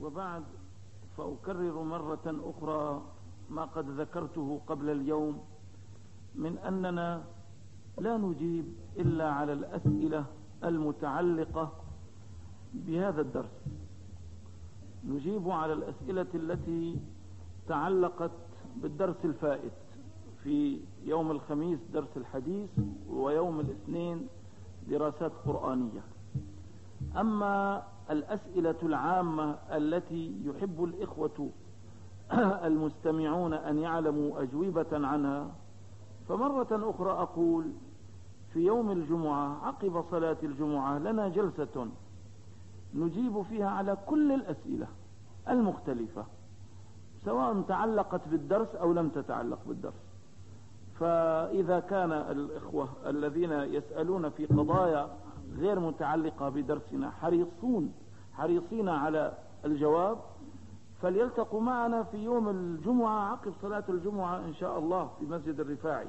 وبعد، فأكرر مرة أخرى ما قد ذكرته قبل اليوم من أننا لا نجيب إلا على الأسئلة المتعلقة بهذا الدرس. نجيب على الأسئلة التي تعلقت بالدرس الفائت في يوم الخميس درس الحديث، ويوم الاثنين دراسات قرآنية. أما الأسئلة العامة التي يحب الإخوة المستمعون أن يعلموا أجوبة عنها، فمرة أخرى أقول في يوم الجمعة عقب صلاة الجمعة لنا جلسة نجيب فيها على كل الأسئلة المختلفة، سواء تعلقت بالدرس أو لم تتعلق بالدرس. فإذا كان الإخوة الذين يسألون في قضايا غير متعلقة بدرسنا حريصين على الجواب، فليلتقوا معنا في يوم الجمعة عقب صلاة الجمعة إن شاء الله في مسجد الرفاعي.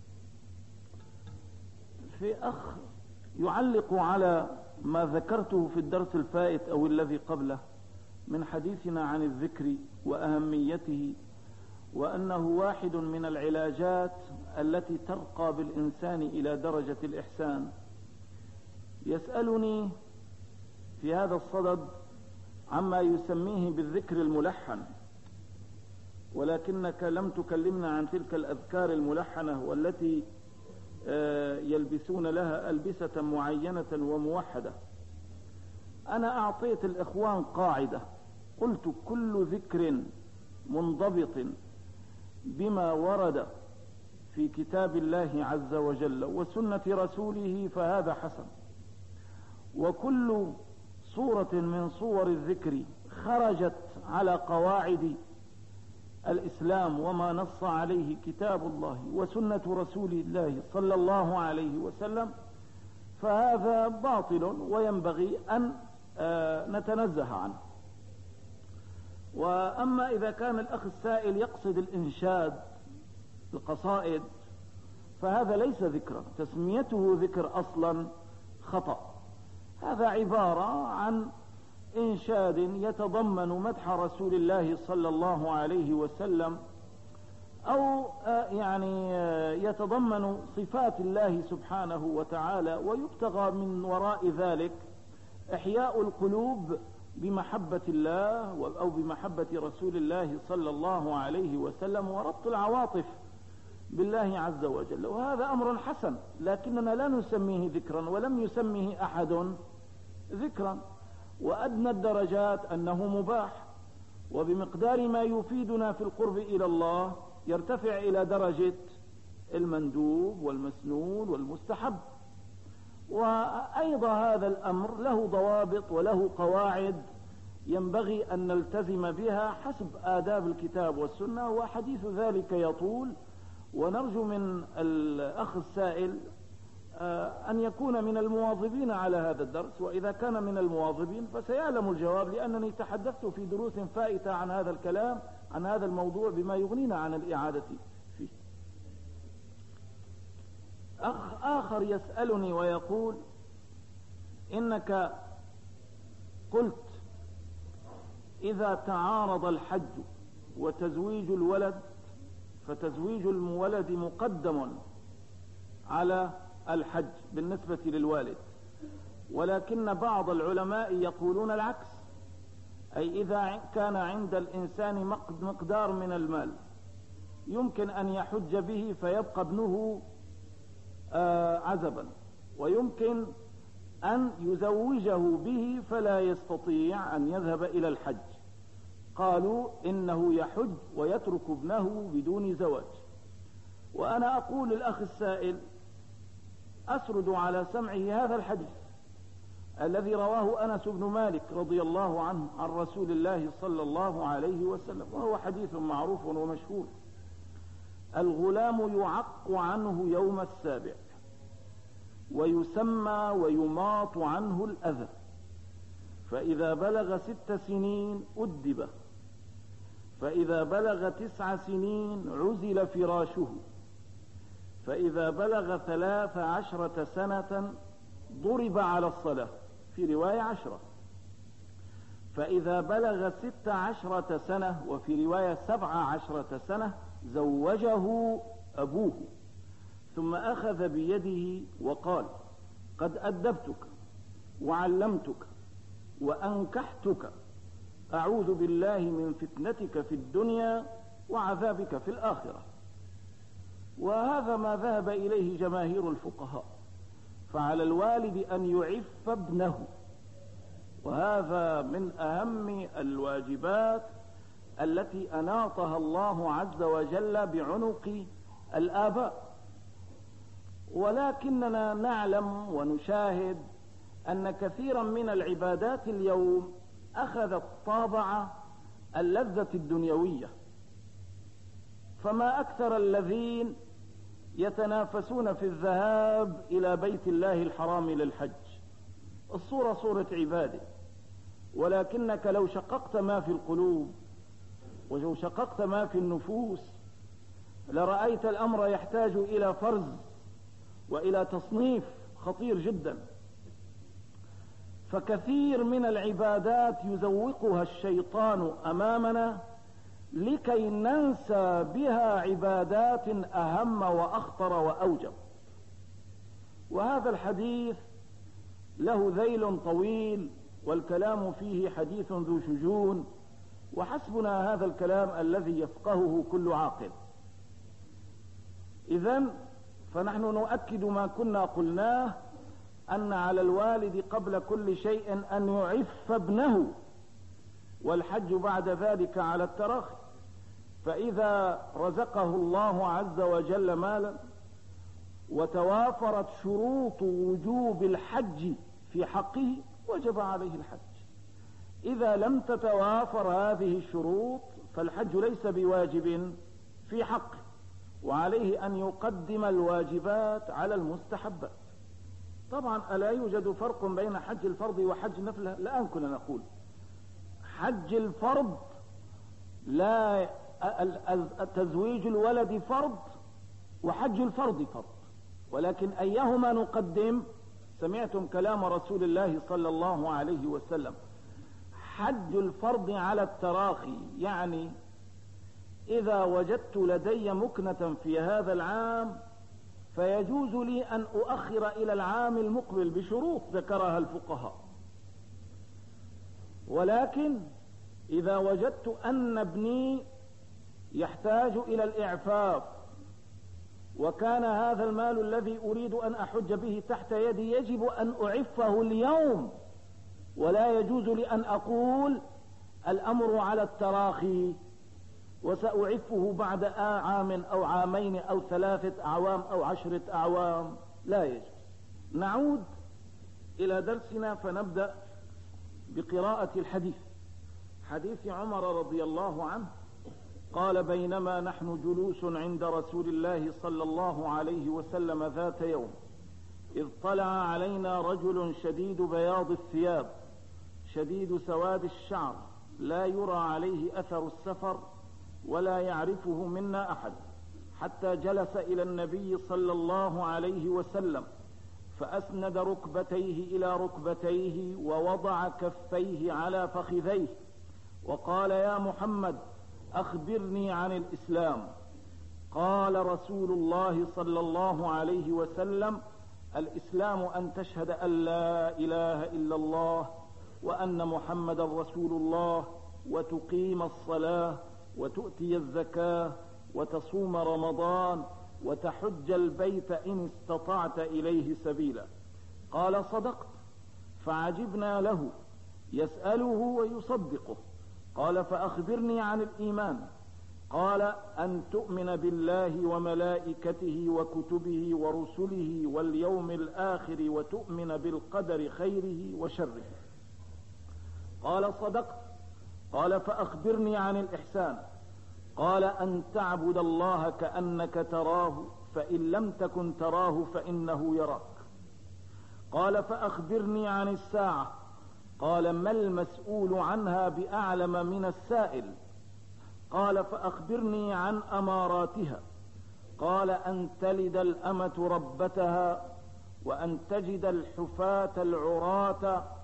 في أخ يعلق على ما ذكرته في الدرس الفائت أو الذي قبله من حديثنا عن الذكر وأهميته، وأنه واحد من العلاجات التي ترقى بالإنسان إلى درجة الإحسان. يسألني في هذا الصدد عما يسميه بالذكر الملحن، ولكنك لم تكلمنا عن تلك الأذكار الملحنة والتي يلبسون لها ألبسة معينة وموحدة. أنا أعطيت الإخوان قاعدة، قلت كل ذكر منضبط بما ورد في كتاب الله عز وجل وسنة رسوله فهذا حسن، وكل صورة من صور الذكر خرجت على قواعد الإسلام وما نص عليه كتاب الله وسنة رسول الله صلى الله عليه وسلم فهذا باطل وينبغي أن نتنزه عنه. وأما إذا كان الأخ السائل يقصد الإنشاد القصائد فهذا ليس ذكرا، تسميته ذكر أصلا خطأ. هذا عبارة عن إنشاد يتضمن مدح رسول الله صلى الله عليه وسلم، أو يعني يتضمن صفات الله سبحانه وتعالى، ويبتغى من وراء ذلك إحياء القلوب بمحبة الله أو بمحبة رسول الله صلى الله عليه وسلم، وربط العواطف بالله عز وجل. وهذا أمر حسن، لكننا لا نسميه ذكرا، ولم يسميه أحد ذكرا. وأدنى الدرجات أنه مباح، وبمقدار ما يفيدنا في القرب إلى الله يرتفع إلى درجة المندوب والمسنون والمستحب. وأيضا هذا الأمر له ضوابط وله قواعد ينبغي أن نلتزم بها حسب آداب الكتاب والسنة، وحديث ذلك يطول. ونرجو من الأخ السائل أن يكون من المواظبين على هذا الدرس، وإذا كان من المواظبين فسيعلم الجواب، لأنني تحدثت في دروس فائتة عن هذا الكلام عن هذا الموضوع بما يغنينا عن الإعادة فيه. أخ آخر يسألني ويقول إنك قلت إذا تعارض الحج وتزويج الولد فتزويج الولد مقدم على الحج بالنسبة للوالد، ولكن بعض العلماء يقولون العكس، أي إذا كان عند الإنسان مقدار من المال يمكن أن يحج به فيبقى ابنه عزبا، ويمكن أن يزوجه به فلا يستطيع أن يذهب إلى الحج، قالوا إنه يحج ويترك ابنه بدون زواج. وأنا أقول للأخ السائل أسرد على سمعه هذا الحديث الذي رواه أنس بن مالك رضي الله عنه عن رسول الله صلى الله عليه وسلم، وهو حديث معروف ومشهور: الغلام يعق عنه يوم السابع ويسمى ويماط عنه الأذى، فإذا بلغ 6 سنين أدب، فإذا بلغ 9 سنين عزل فراشه، فإذا بلغ 13 سنة ضرب على الصلاة، في رواية 10، فإذا بلغ 16 سنة وفي رواية 17 سنة زوجه أبوه، ثم أخذ بيده وقال: قد أدبتك وعلمتك وأنكحتك، أعوذ بالله من فتنتك في الدنيا وعذابك في الآخرة. وهذا ما ذهب إليه جماهير الفقهاء، فعلى الوالد أن يعف ابنه، وهذا من أهم الواجبات التي أناطها الله عز وجل بعنق الآباء. ولكننا نعلم ونشاهد أن كثيرا من العبادات اليوم أخذت طابع اللذة الدنيوية، فما أكثر الذين يتنافسون في الذهاب إلى بيت الله الحرام للحج. الصورة صورة عبادة، ولكنك لو شققت ما في القلوب ولو شققت ما في النفوس لرأيت الأمر يحتاج إلى فرز وإلى تصنيف خطير جدا. فكثير من العبادات يزوقها الشيطان أمامنا لكي ننسى بها عبادات أهم وأخطر وأوجب. وهذا الحديث له ذيل طويل، والكلام فيه حديث ذو شجون، وحسبنا هذا الكلام الذي يفقهه كل عاقل. إذن فنحن نؤكد ما كنا قلناه، أن على الوالد قبل كل شيء أن يعف ابنه، والحج بعد ذلك على التراخي. فإذا رزقه الله عز وجل مالا وتوافرت شروط وجوب الحج في حقه وجب عليه الحج. إذا لم تتوافر هذه الشروط فالحج ليس بواجب في حقه، وعليه أن يقدم الواجبات على المستحبات. طبعا ألا يوجد فرق بين حج الفرض وحج نفله؟ الآن كنا نقول حج الفرض لا، تزويج الولد فرض وحج الفرض فرض، ولكن أيهما نقدم؟ سمعتم كلام رسول الله صلى الله عليه وسلم: حج الفرض على التراخي، يعني إذا وجدت لدي مكنة في هذا العام فيجوز لي أن أؤخر إلى العام المقبل بشروط ذكرها الفقهاء. ولكن إذا وجدت أن ابني يحتاج إلى الإعفاف، وكان هذا المال الذي أريد أن أحج به تحت يدي، يجب أن أعفه اليوم، ولا يجوز لي أن أقول الأمر على التراخي وسأعفه بعد عام أو عامين أو 3 أعوام أو 10 أعوام، لا يجوز. نعود إلى درسنا فنبدأ بقراءة الحديث. حديث عمر رضي الله عنه قال: بينما نحن جلوس عند رسول الله صلى الله عليه وسلم ذات يوم، إذ طلع علينا رجل شديد بياض الثياب شديد سواد الشعر، لا يرى عليه أثر السفر ولا يعرفه منا أحد، حتى جلس إلى النبي صلى الله عليه وسلم فأسند ركبتيه إلى ركبتيه ووضع كفيه على فخذيه وقال: يا محمد أخبرني عن الإسلام. قال رسول الله صلى الله عليه وسلم: الإسلام أن تشهد أن لا إله إلا الله وأن محمد رسول الله، وتقيم الصلاة، وتؤتي الزكاة، وتصوم رمضان، وتحج البيت إن استطعت إليه سبيلا. قال: صدقت. فعجبنا له يسأله ويصدقه. قال: فأخبرني عن الإيمان. قال: أن تؤمن بالله وملائكته وكتبه ورسله واليوم الآخر، وتؤمن بالقدر خيره وشره. قال: صدقت. قال: فأخبرني عن الإحسان. قال: أن تعبد الله كأنك تراه، فإن لم تكن تراه فإنه يراك. قال: فأخبرني عن الساعة. قال: ما المسؤول عنها بأعلم من السائل. قال: فأخبرني عن أماراتها. قال: أن تلد الأمة ربتها، وأن تجد الحفاة العراة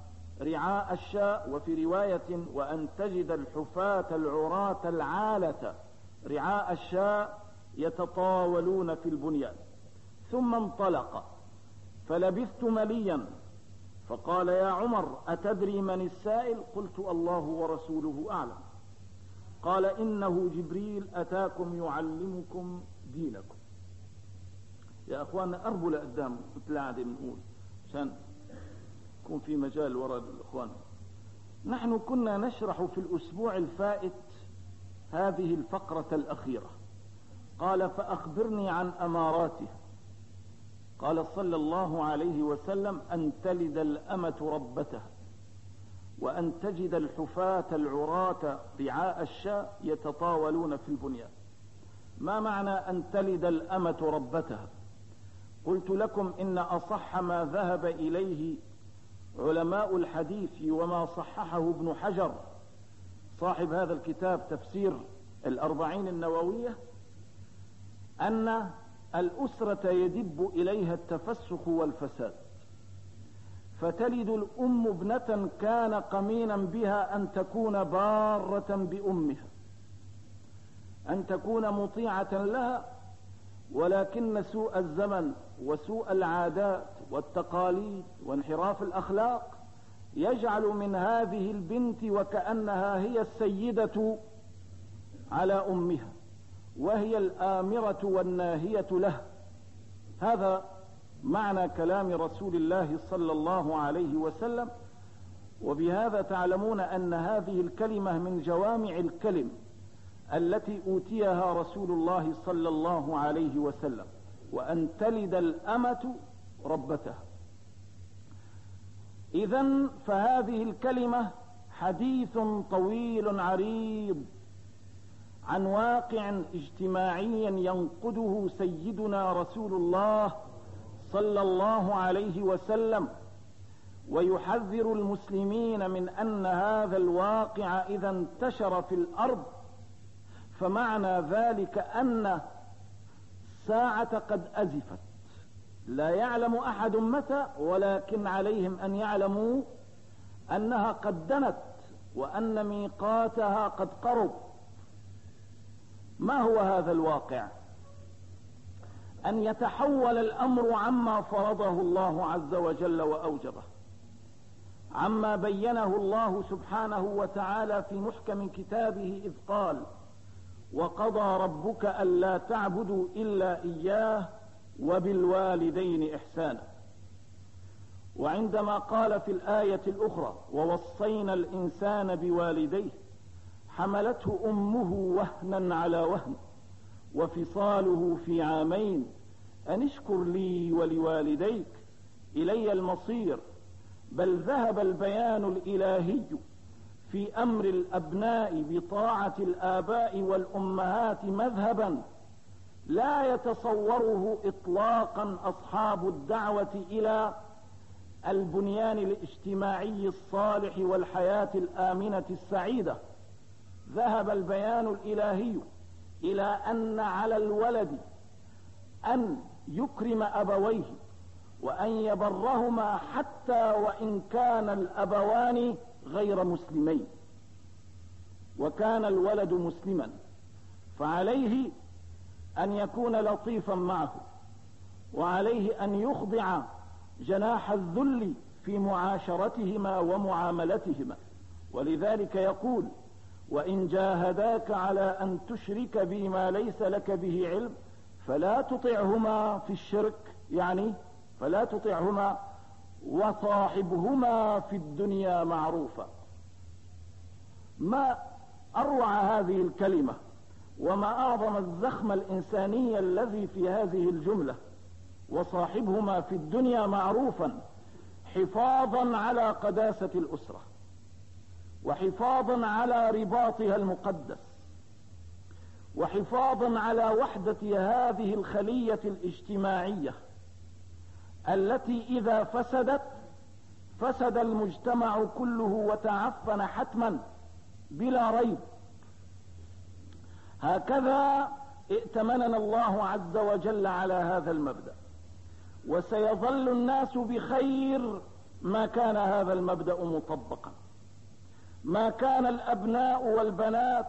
رعاء الشاء، وفي رواية وأن تجد الحفاة العراة العالة رعاء الشاء يتطاولون في البنيان. ثم انطلق فلبثت مليا، فقال يا عمر أتدري من السائل؟ قلت الله ورسوله أعلم. قال إنه جبريل أتاكم يعلمكم دينكم. يا أخوانا أربوا لقدام مثل عادة بنقول عشان يكون في مجال وراء الإخوان. نحن كنا نشرح في الأسبوع الفائت هذه الفقرة الأخيرة. قال فأخبرني عن أماراته. قال صلى الله عليه وسلم أن تلد الأمة ربتها، وأن تجد الحفاة العراة رعاء الشاء يتطاولون في البنيان. ما معنى أن تلد الأمة ربتها؟ قلت لكم إن أصح ما ذهب إليه علماء الحديث وما صححه ابن حجر صاحب هذا الكتاب تفسير الأربعين النووية أن الأسرة يدب إليها التفسخ والفساد، فتلد الأم ابنة كان قمينا بها أن تكون بارة بأمها، أن تكون مطيعة لها، ولكن سوء الزمن وسوء العادات والتقاليد وانحراف الأخلاق يجعل من هذه البنت وكأنها هي السيدة على أمها، وهي الآمرة والناهية له. هذا معنى كلام رسول الله صلى الله عليه وسلم. وبهذا تعلمون أن هذه الكلمة من جوامع الكلم التي أوتيها رسول الله صلى الله عليه وسلم، وأن تلد الأمة ربتها. إذن فهذه الكلمة حديث طويل عريض عن واقع اجتماعي ينقده سيدنا رسول الله صلى الله عليه وسلم، ويحذر المسلمين من أن هذا الواقع إذا انتشر في الأرض فمعنى ذلك أن الساعة قد أزفت، لا يعلم أحد متى، ولكن عليهم أن يعلموا أنها قد دنت وأن ميقاتها قد قرب. ما هو هذا الواقع؟ أن يتحول الأمر عما فرضه الله عز وجل وأوجبه، عما بينه الله سبحانه وتعالى في محكم كتابه إذ قال وقضى ربك ألا تعبدوا إلا إياه وبالوالدين إحسانا. وعندما قال في الآية الأخرى ووصينا الإنسان بوالديه حملته أمه وهنا على وهن وفصاله في عامين أن اشكر لي ولوالديك إلي المصير. بل ذهب البيان الإلهي في أمر الأبناء بطاعة الآباء والأمهات مذهبا لا يتصوره إطلاقا أصحاب الدعوة إلى البنيان الاجتماعي الصالح والحياة الآمنة السعيدة. ذهب البيان الإلهي إلى أن على الولد أن يكرم أبويه وأن يبرهما حتى وإن كان الأبوان غير مسلمين، وكان الولد مسلما فعليه أن يكون لطيفا معه، وعليه أن يخضع جناح الذل في معاشرتهما ومعاملتهما. ولذلك يقول وإن جاهداك على أن تشرك بي ما ليس لك به علم فلا تطعهما في الشرك، يعني فلا تطعهما وصاحبهما في الدنيا معروفا. ما أروع هذه الكلمة وما أعظم الزخم الإنساني الذي في هذه الجملة، وصاحبهما في الدنيا معروفا، حفاظا على قداسة الأسرة وحفاظا على رباطها المقدس وحفاظا على وحدة هذه الخلية الاجتماعية التي إذا فسدت فسد المجتمع كله وتعفن حتما بلا ريب. هكذا ائتمننا الله عز وجل على هذا المبدأ. وسيظل الناس بخير ما كان هذا المبدأ مطبقا، ما كان الأبناء والبنات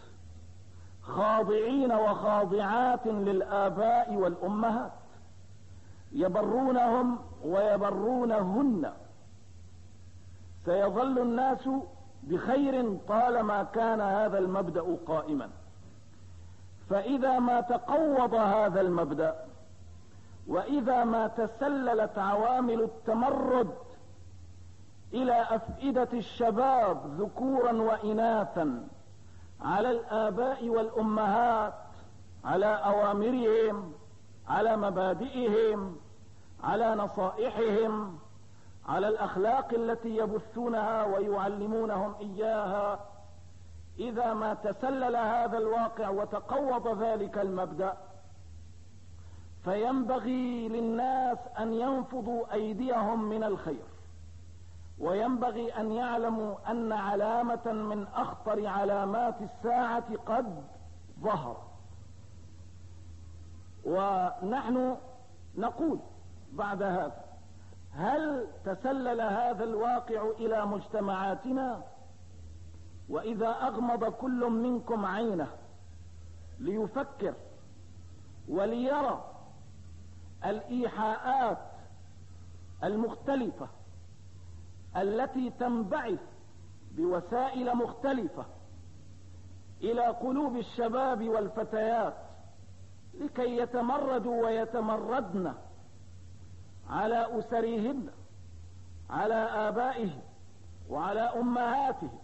خاضعين وخاضعات للآباء والأمهات، يبرونهم ويبرونهن. سيظل الناس بخير طالما كان هذا المبدأ قائما. فإذا ما تقوض هذا المبدأ، وإذا ما تسللت عوامل التمرد إلى أفئدة الشباب ذكورا وإناثا على الآباء والأمهات، على أوامرهم، على مبادئهم، على نصائحهم، على الأخلاق التي يبثونها ويعلمونهم إياها، إذا ما تسلل هذا الواقع وتقوض ذلك المبدأ، فينبغي للناس أن ينفضوا أيديهم من الخير، وينبغي أن يعلموا أن علامة من أخطر علامات الساعة قد ظهر. ونحن نقول بعد هذا: هل تسلل هذا الواقع إلى مجتمعاتنا؟ وإذا أغمض كل منكم عينه ليفكر وليرى الإيحاءات المختلفة التي تنبعث بوسائل مختلفة إلى قلوب الشباب والفتيات لكي يتمردوا ويتمردن على أسرهن، على آبائهم وعلى أمهاتهم،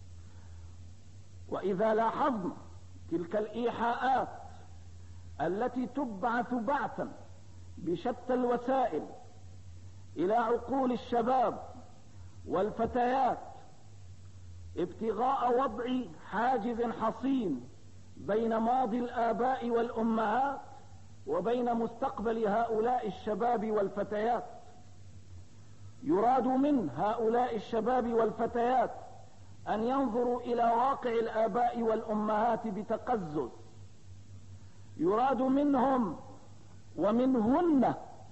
وإذا لاحظنا تلك الإيحاءات التي تبعث بعثا بشتى الوسائل إلى عقول الشباب والفتيات ابتغاء وضع حاجز حصين بين ماضي الآباء والأمهات وبين مستقبل هؤلاء الشباب والفتيات، يراد من هؤلاء الشباب والفتيات أن ينظروا إلى واقع الآباء والأمهات بتقزز، يراد منهم ومنهن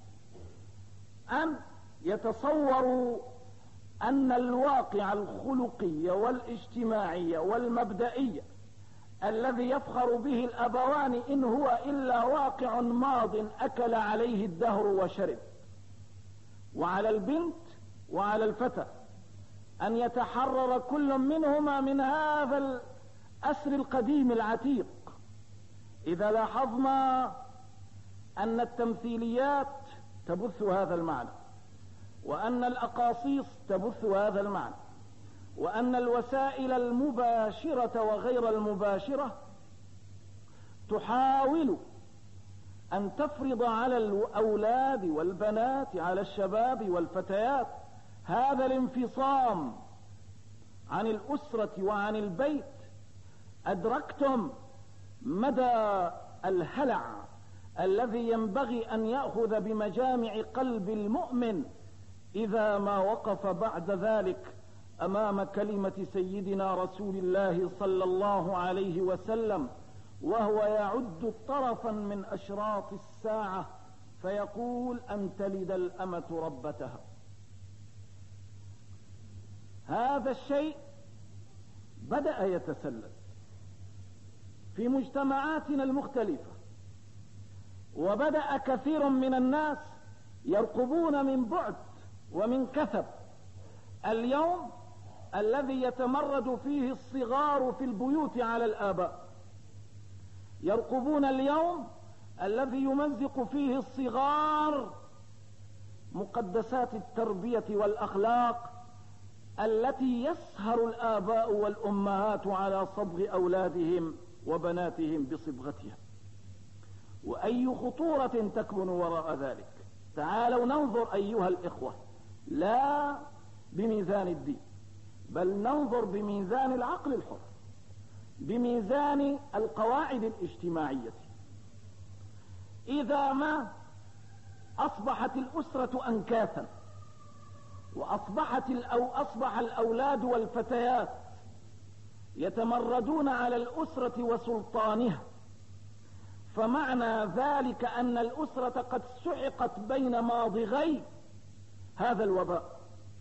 أن يتصوروا أن الواقع الخلقي والاجتماعي والمبدئي الذي يفخر به الأبوان إن هو إلا واقع ماض أكل عليه الدهر وشرب. وعلى البنت وعلى الفتى أن يتحرر كل منهما من هذا الأسر القديم العتيق. إذا لاحظنا أن التمثيليات تبث هذا المعنى، وأن الأقاصيص تبث هذا المعنى، وأن الوسائل المباشرة وغير المباشرة تحاول أن تفرض على الأولاد والبنات، على الشباب والفتيات، هذا الانفصام عن الأسرة وعن البيت، أدركتم مدى الهلع الذي ينبغي أن يأخذ بمجامع قلب المؤمن إذا ما وقف بعد ذلك أمام كلمة سيدنا رسول الله صلى الله عليه وسلم وهو يعد طرفا من أشراط الساعة فيقول: أن تلد الأمة ربتها. هذا الشيء بدأ يتسلل في مجتمعاتنا المختلفة، وبدأ كثير من الناس يرقبون من بعد ومن كثب اليوم الذي يتمرد فيه الصغار في البيوت على الآباء، يرقبون اليوم الذي يمزق فيه الصغار مقدسات التربية والأخلاق التي يسهر الآباء والأمهات على صبغ أولادهم وبناتهم بصبغتها. وأي خطورة تكمن وراء ذلك؟ تعالوا ننظر أيها الإخوة لا بميزان الدين، بل ننظر بميزان العقل الحر، بميزان القواعد الاجتماعية. إذا ما أصبحت الأسرة أنكاثا، وأصبح الأولاد والفتيات يتمردون على الأسرة وسلطانها، فمعنى ذلك أن الأسرة قد سحقت بين ماضغي هذا الوباء،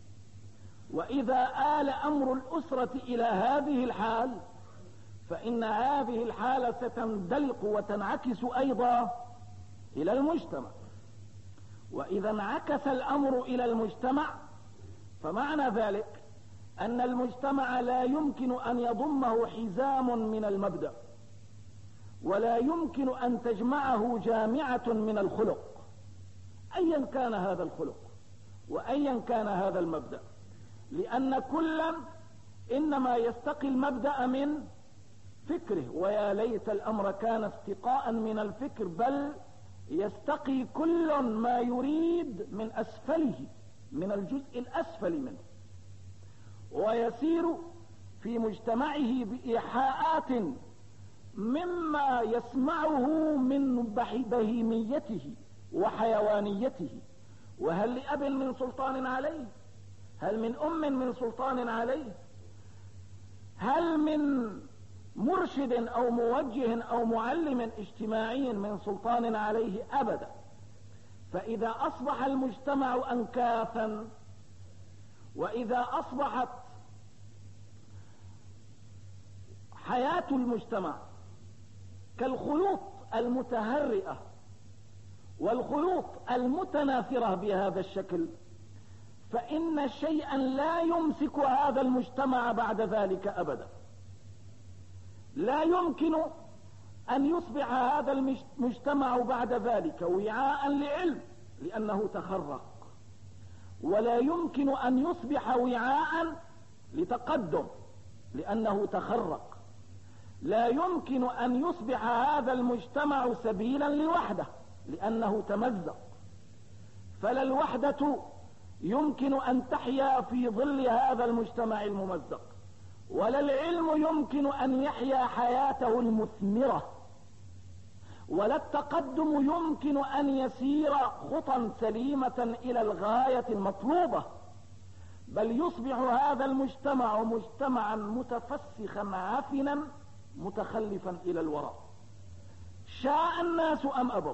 وإذا آل أمر الأسرة إلى هذه الحال فإن هذه الحالة ستندلق وتنعكس أيضا إلى المجتمع. وإذا انعكس الأمر إلى المجتمع فمعنى ذلك أن المجتمع لا يمكن أن يضمه حزام من المبدأ، ولا يمكن أن تجمعه جامعة من الخلق، أيا كان هذا الخلق وأيا كان هذا المبدأ، لأن كلا إنما يستقي المبدأ من فكره، ويا ليت الأمر كان استقاء من الفكر، بل يستقي كل ما يريد من أسفله، من الجزء الأسفل منه، ويسير في مجتمعه بإيحاءات مما يسمعه من بهيميته وحيوانيته. وهل لأب من سلطان عليه؟ هل من أم من سلطان عليه؟ هل من مرشد أو موجه أو معلم اجتماعي من سلطان عليه؟ أبدا. فإذا أصبح المجتمع أنكافا، وإذا أصبحت حياة المجتمع كالخيوط المتهرئة والخيوط المتناثرة بهذا الشكل، فإن شيئا لا يمسك هذا المجتمع بعد ذلك أبدا. لا يمكن أن يصبح هذا المجتمع بعد ذلك وعاء لعلم لأنه تخرق، ولا يمكن أن يصبح وعاء لتقدم لأنه تخرق. لا يمكن أن يصبح هذا المجتمع سبيلا لوحده لأنه تمزق. فلا الوحدة يمكن أن تحيا في ظل هذا المجتمع الممزق، ولا العلم يمكن أن يحيا حياته المثمرة، ولا التقدم يمكن أن يسير خطا سليمة إلى الغاية المطلوبة، بل يصبح هذا المجتمع مجتمعا متفسخا عفنا متخلفا إلى الوراء، شاء الناس أم أبوا.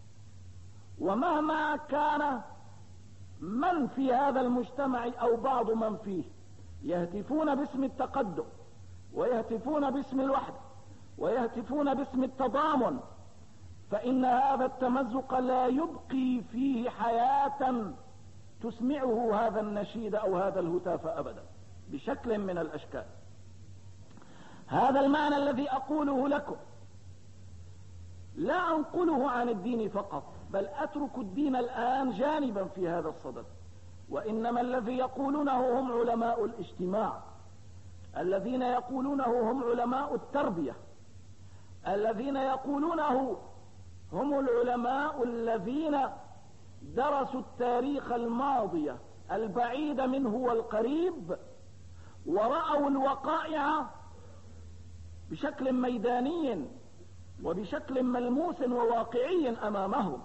ومهما كان من في هذا المجتمع أو بعض من فيه يهتفون باسم التقدم، ويهتفون باسم الوحدة، ويهتفون باسم التضامن، فإن هذا التمزق لا يبقي فيه حياة تسمعه هذا النشيد أو هذا الهتاف أبدا بشكل من الأشكال. هذا المعنى الذي أقوله لكم لا أنقله عن الدين فقط، بل أترك الدين الآن جانبا في هذا الصدد، وإنما الذي يقولونه هم علماء الاجتماع، الذين يقولونه هم علماء التربية، الذين يقولونه هم العلماء الذين درسوا التاريخ الماضي البعيد منه والقريب، ورأوا الوقائع بشكل ميداني وبشكل ملموس وواقعي أمامهم.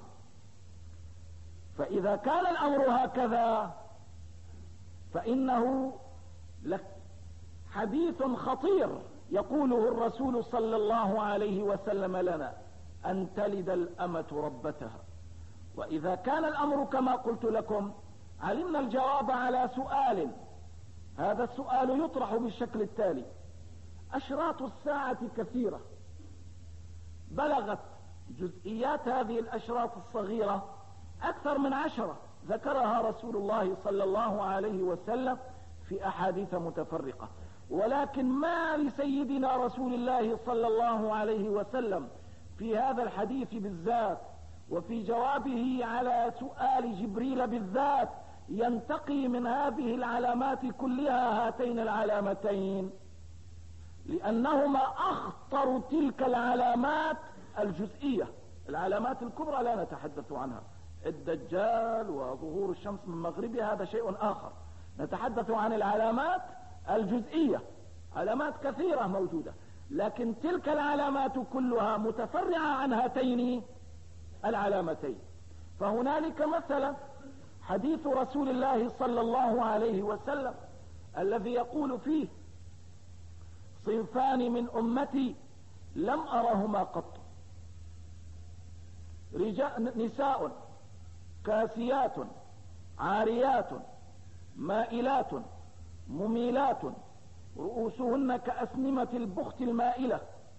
فإذا كان الأمر هكذا فإنه حديث خطير يقوله الرسول صلى الله عليه وسلم لنا: أن تلد الأمة ربتها. وإذا كان الأمر كما قلت لكم علمنا الجواب على سؤال، هذا السؤال يطرح بالشكل التالي: أشراط الساعة كثيرة، بلغت جزئيات هذه الأشراط الصغيرة أكثر من 10 ذكرها رسول الله صلى الله عليه وسلم في أحاديث متفرقة، ولكن ما لسيدنا رسول الله صلى الله عليه وسلم في هذا الحديث بالذات وفي جوابه على سؤال جبريل بالذات ينتقي من هذه العلامات كلها هاتين العلامتين، لأنهما أخطر تلك العلامات الجزئية. العلامات الكبرى لا نتحدث عنها، الدجال وظهور الشمس من مغربها هذا شيء آخر، نتحدث عن العلامات الجزئية، علامات كثيرة موجودة، لكن تلك العلامات كلها متفرعة عن هاتين العلامتين. فهنالك مثلا حديث رسول الله صلى الله عليه وسلم الذي يقول فيه: صنفان من أمتي لم أرهما قط، نساء كاسيات عاريات مائلات مميلات رؤوسهن كأسنمة البخت المائلة،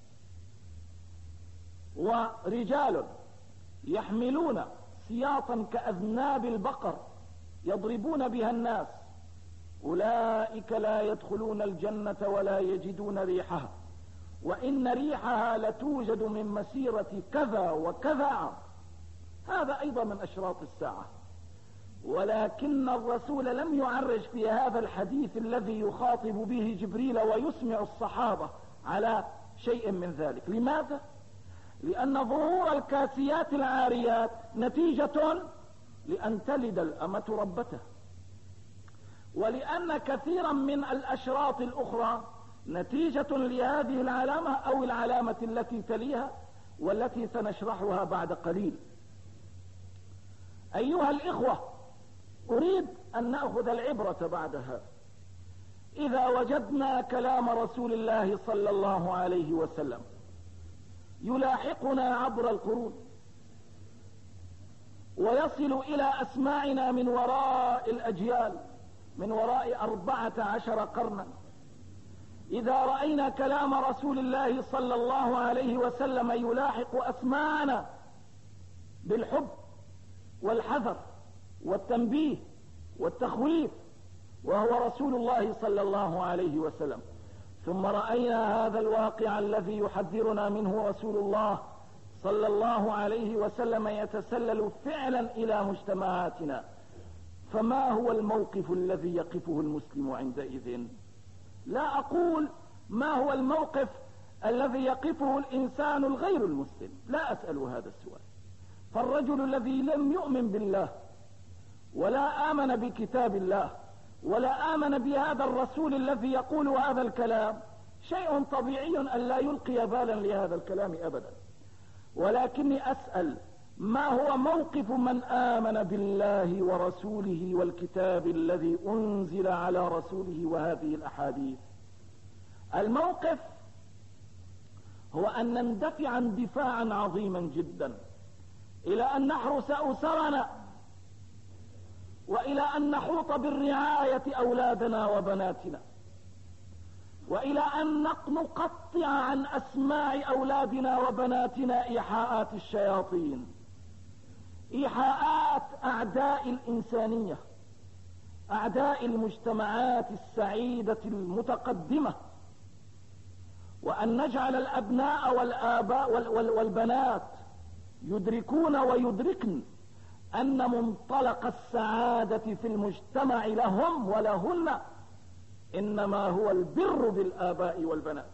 ورجال يحملون سياطا كأذناب البقر يضربون بها الناس، أولئك لا يدخلون الجنة ولا يجدون ريحها، وإن ريحها لتوجد من مسيرة كذا وكذا عام. هذا أيضا من أشراط الساعة، ولكن الرسول لم يعرج في هذا الحديث الذي يخاطب به جبريل ويسمع الصحابة على شيء من ذلك. لماذا؟ لأن ظهور الكاسيات العاريات نتيجة لأن تلد الأمة ربته، ولأن كثيرا من الأشراط الأخرى نتيجة لهذه العلامة أو العلامة التي تليها والتي سنشرحها بعد قليل. أيها الإخوة، أريد أن نأخذ العبرة بعد هذا. إذا وجدنا كلام رسول الله صلى الله عليه وسلم يلاحقنا عبر القرون ويصل إلى أسماعنا من وراء الأجيال، من وراء 14 قرنا، إذا رأينا كلام رسول الله صلى الله عليه وسلم يلاحق أسماعنا بالحب والحذر والتنبيه والتخويف وهو رسول الله صلى الله عليه وسلم، ثم رأينا هذا الواقع الذي يحذرنا منه رسول الله صلى الله عليه وسلم يتسلل فعلا إلى مجتمعاتنا، فما هو الموقف الذي يقفه المسلم عندئذ؟ لا أقول ما هو الموقف الذي يقفه الإنسان الغير المسلم، لا أسأل هذا السؤال. فالرجل الذي لم يؤمن بالله ولا آمن بكتاب الله ولا آمن بهذا الرسول الذي يقول هذا الكلام، شيء طبيعي أن لا يلقي بالا لهذا الكلام أبدا، ولكني أسأل ما هو موقف من آمن بالله ورسوله والكتاب الذي أنزل على رسوله وهذه الأحاديث؟ الموقف هو أن نندفع اندفاعا عظيما جدا إلى أن نحرس أسرنا، وإلى أن نحوط بالرعاية أولادنا وبناتنا، وإلى أن نقطع عن أسماع أولادنا وبناتنا إيحاءات الشياطين، إيحاءات أعداء الإنسانية، أعداء المجتمعات السعيدة المتقدمة، وأن نجعل الأبناء والآباء والبنات يدركون ويدركن أن منطلق السعادة في المجتمع لهم ولهن إنما هو البر بالآباء والبنات.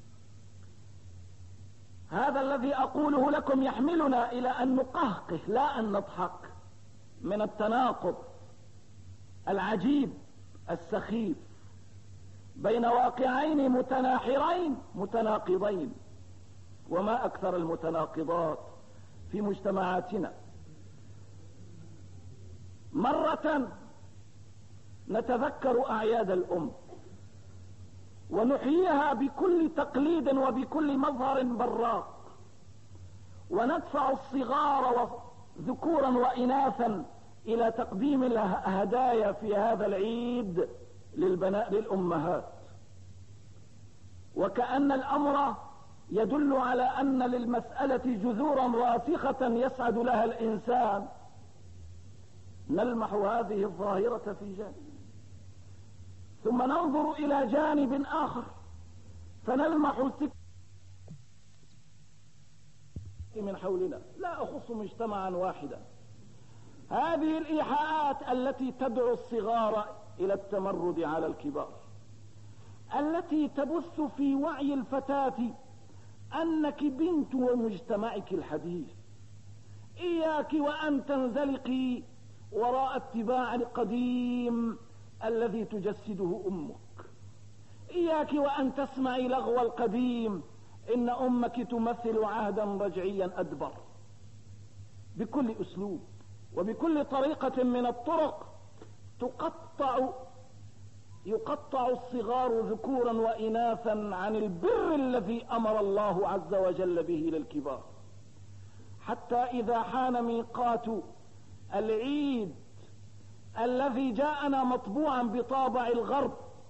هذا الذي أقوله لكم يحملنا إلى أن نقهقه لا أن نضحك من التناقض العجيب السخيف بين واقعين متناحرين متناقضين، وما أكثر المتناقضات في مجتمعاتنا. مرة نتذكر أعياد الأم ونحييها بكل تقليد وبكل مظهر براق، وندفع الصغار ذكورا وإناثا إلى تقديم الهدايا في هذا العيد للأمهات، وكأن الأمر يدل على أن للمسألة جذورا راسخة يسعد لها الإنسان. نلمح هذه الظاهرة في جانب، ثم ننظر إلى جانب آخر فنلمح من حولنا، لا أخص مجتمعا واحدا. هذه الإيحاءات التي تدعو الصغار إلى التمرد على الكبار، التي تبث في وعي الفتاة أنك بنت ومجتمعك الحديث، إياك وأن تنزلقي وراء اتباع القديم الذي تجسده أمك، إياك وأن تسمعي لغو القديم إن أمك تمثل عهدا رجعيا أدبر. بكل أسلوب وبكل طريقة من الطرق يقطع الصغار ذكورا وإناثا عن البر الذي أمر الله عز وجل به للكبار، حتى إذا حان ميقات العيد الذي جاءنا مطبوعا بطابع الغرب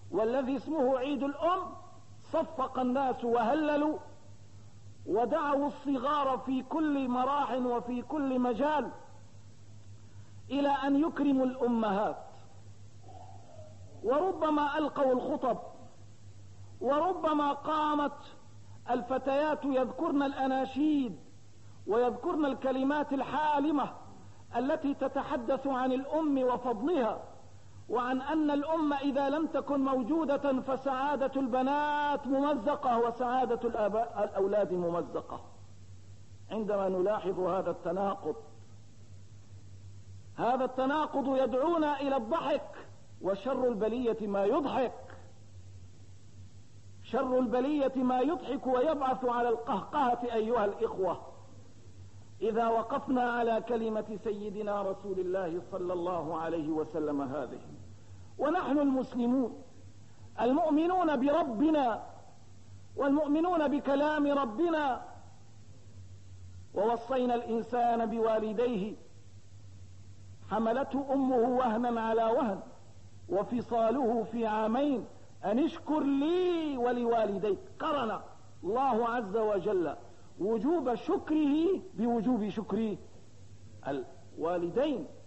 والذي اسمه عيد الأم صفق الناس وهللوا ودعوا الصغار في كل مراح وفي كل مجال إلى أن يكرموا الأمهات، وربما ألقوا الخطب، وربما قامت الفتيات يذكرن الأناشيد ويذكرن الكلمات الحالمة التي تتحدث عن الأم وفضلها، وعن أن الأم إذا لم تكن موجودة فسعادة البنات ممزقة وسعادة الأولاد ممزقة. عندما نلاحظ هذا التناقض يدعونا إلى الضحك، وشر البلية ما يضحك، شر البلية ما يضحك ويبعث على القهقهة أيها الإخوة. إذا وقفنا على كلمة سيدنا رسول الله صلى الله عليه وسلم هذه، ونحن المسلمون المؤمنون بربنا والمؤمنون بكلام ربنا، ووصينا الإنسان بوالديه حملته أمه وهنا على وهن وفصاله في عامين أن اشكر لي ولوالديك. قرن الله عز وجل وجوب شكره بوجوب شكر الوالدين.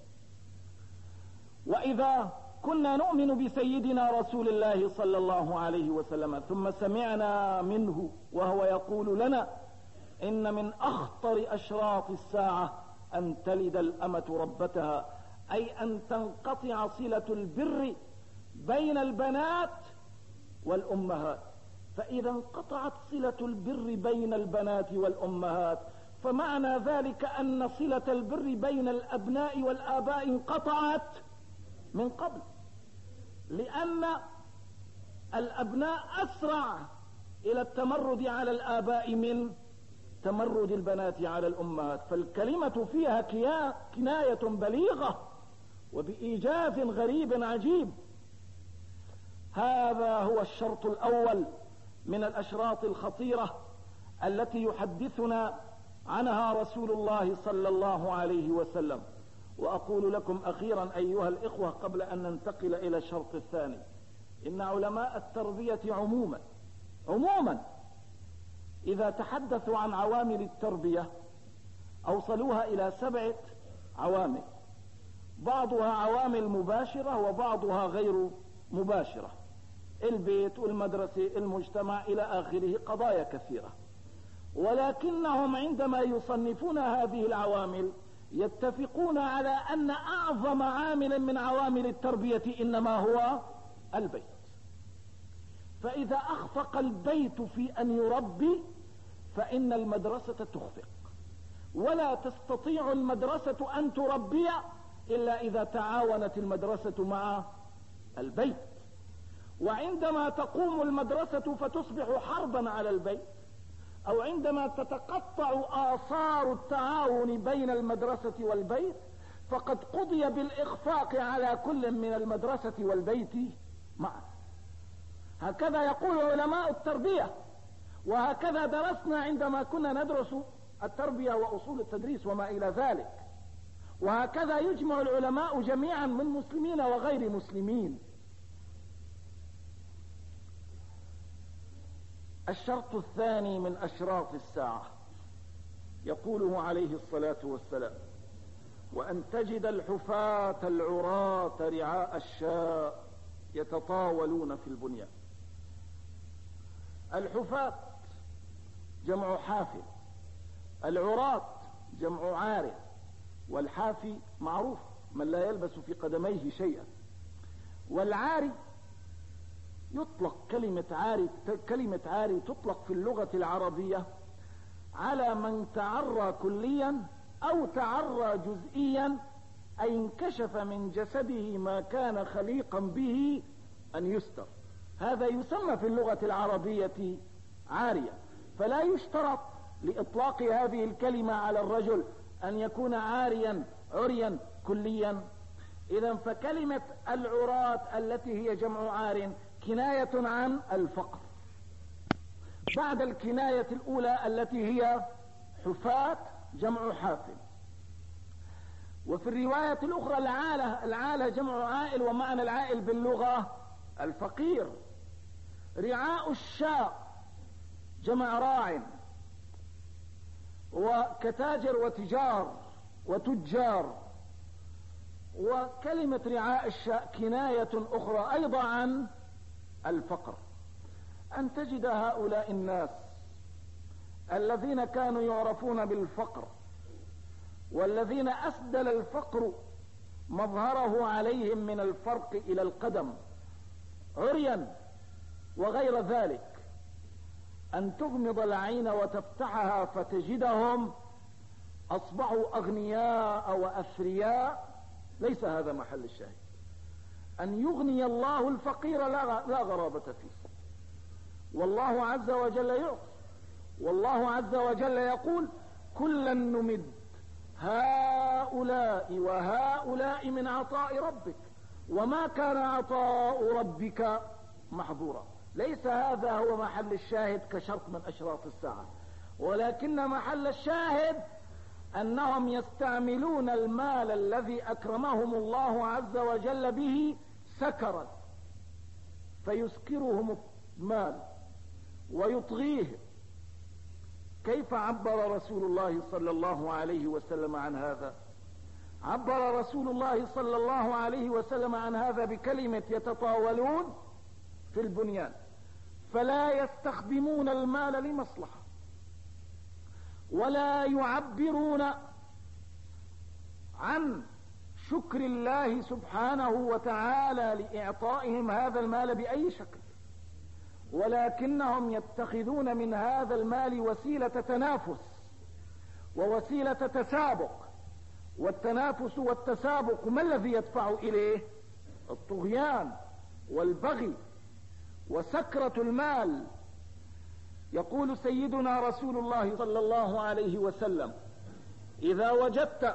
وإذا كنا نؤمن بسيدنا رسول الله صلى الله عليه وسلم ثم سمعنا منه وهو يقول لنا إن من أخطر أشراط الساعة أن تلد الأمة ربتها، أي أن تنقطع صلة البر بين البنات والأمهات. فإذا انقطعت صلة البر بين البنات والأمهات فمعنى ذلك أن صلة البر بين الأبناء والآباء انقطعت من قبل، لأن الأبناء أسرع إلى التمرد على الآباء من تمرد البنات على الأمهات. فالكلمة فيها كناية بليغة وبإيجاز غريب عجيب. هذا هو الشرط الأول من الأشراط الخطيرة التي يحدثنا عنها رسول الله صلى الله عليه وسلم. وأقول لكم أخيرا أيها الإخوة قبل أن ننتقل إلى الشرط الثاني، إن علماء التربية عموما إذا تحدثوا عن عوامل التربية أوصلوها إلى 7 عوامل، بعضها عوامل مباشرة وبعضها غير مباشرة، البيت والمدرسة المجتمع إلى آخره، قضايا كثيرة. ولكنهم عندما يصنفون هذه العوامل يتفقون على أن أعظم عامل من عوامل التربية إنما هو البيت. فإذا أخفق البيت في أن يربي فإن المدرسة تخفق، ولا تستطيع المدرسة أن تربي إلا إذا تعاونت المدرسة مع البيت. وعندما تقوم المدرسة فتصبح حربا على البيت، أو عندما تتقطع آثار التعاون بين المدرسة والبيت فقد قضي بالإخفاق على كل من المدرسة والبيت معا. هكذا يقول علماء التربية، وهكذا درسنا عندما كنا ندرس التربية وأصول التدريس وما إلى ذلك، وهكذا يجمع العلماء جميعا من مسلمين وغير مسلمين. الشرط الثاني من أشراط الساعة يقوله عليه الصلاة والسلام: وأن تجد الحفاة العراة رعاء الشاء يتطاولون في البنيان. الحفاة جمع حافي، العراة جمع عاري، والحافي معروف من لا يلبس في قدميه شيئا. والعاري يطلق كلمة عاري تطلق في اللغة العربية على من تعرى كليا أو تعرى جزئيا، أي انكشف من جسده ما كان خليقا به أن يستر. هذا يسمى في اللغة العربية عارية. فلا يشترط لإطلاق هذه الكلمة على الرجل أن يكون عاريا عريا كليا. إذن فكلمة العراة التي هي جمع عار كناية عن الفقر، بعد الكناية الأولى التي هي حفاة جمع حافل. وفي الرواية الأخرى العالة جمع عائل، ومعنى العائل باللغة الفقير. رعاء الشاة جمع راع، وكتاجر وتجار. وكلمة رعاء الشاة كناية أخرى أيضا عن الفقر. أن تجد هؤلاء الناس الذين كانوا يعرفون بالفقر، والذين أسدل الفقر مظهره عليهم من الفرق إلى القدم عريا وغير ذلك، أن تغمض العين وتفتحها فتجدهم أصبحوا أغنياء وأثرياء. ليس هذا محل الشاهد. أن يغني الله الفقير لا غرابة فيه، والله عز وجل يعطي، والله عز وجل يقول كلا نمد هؤلاء وهؤلاء من عطاء ربك وما كان عطاء ربك محظورا. ليس هذا هو محل الشاهد كشرط من أشراط الساعة، ولكن محل الشاهد أنهم يستعملون المال الذي أكرمهم الله عز وجل به سكرا، فيسكرهم المال ويطغيهم. كيف عبر رسول الله صلى الله عليه وسلم عن هذا؟ عبر رسول الله صلى الله عليه وسلم عن هذا بكلمة يتطاولون في البنيان فلا يستخدمون المال لمصلحة، ولا يعبرون عن شكر الله سبحانه وتعالى لإعطائهم هذا المال بأي شكل، ولكنهم يتخذون من هذا المال وسيلة تنافس ووسيلة تسابق. والتنافس والتسابق ما الذي يدفع إليه؟ الطغيان والبغي وسكرة المال. يقول سيدنا رسول الله صلى الله عليه وسلم: إذا وجدت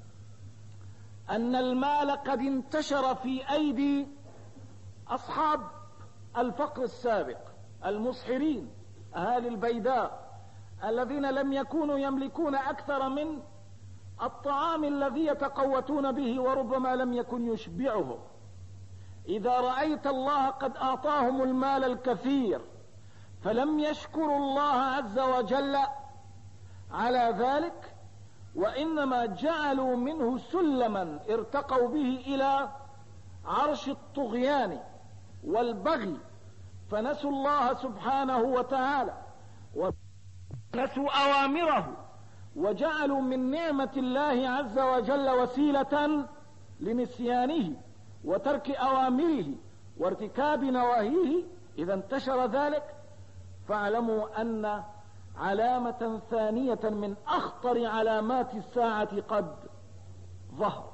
أن المال قد انتشر في أيدي أصحاب الفقر السابق المصحرين أهالي البيداء الذين لم يكونوا يملكون أكثر من الطعام الذي يتقوتون به وربما لم يكن يشبعهم، إذا رأيت الله قد أعطاهم المال الكثير فلم يشكروا الله عز وجل على ذلك، وإنما جعلوا منه سلما ارتقوا به إلى عرش الطغيان والبغي، فنسوا الله سبحانه وتعالى ونسوا أوامره، وجعلوا من نعمة الله عز وجل وسيلة لنسيانه وترك أوامره وارتكاب نواهيه. إذا انتشر ذلك فاعلموا أن علامة ثانية من أخطر علامات الساعة قد ظهرت.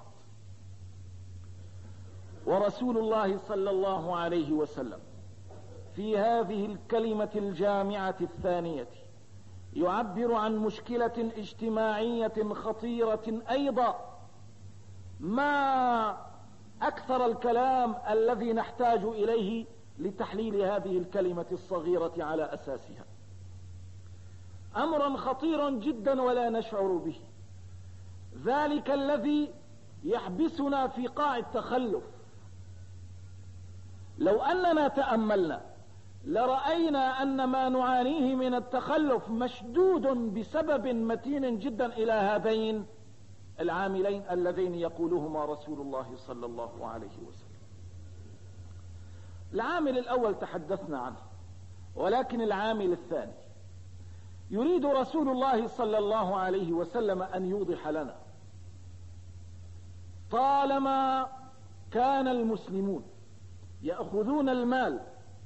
ورسول الله صلى الله عليه وسلم في هذه الكلمة الجامعة الثانية يعبر عن مشكلة اجتماعية خطيرة أيضا، ما أكثر الكلام الذي نحتاج إليه لتحليل هذه الكلمة الصغيرة على أساسها. أمرا خطيرا جدا ولا نشعر به، ذلك الذي يحبسنا في قاع التخلف. لو أننا تأملنا لرأينا أن ما نعانيه من التخلف مشدود بسبب متين جدا إلى هذين العاملين اللذين يقولهما رسول الله صلى الله عليه وسلم. العامل الأول تحدثنا عنه، ولكن العامل الثاني يريد رسول الله صلى الله عليه وسلم أن يوضح لنا. طالما كان المسلمون يأخذون المال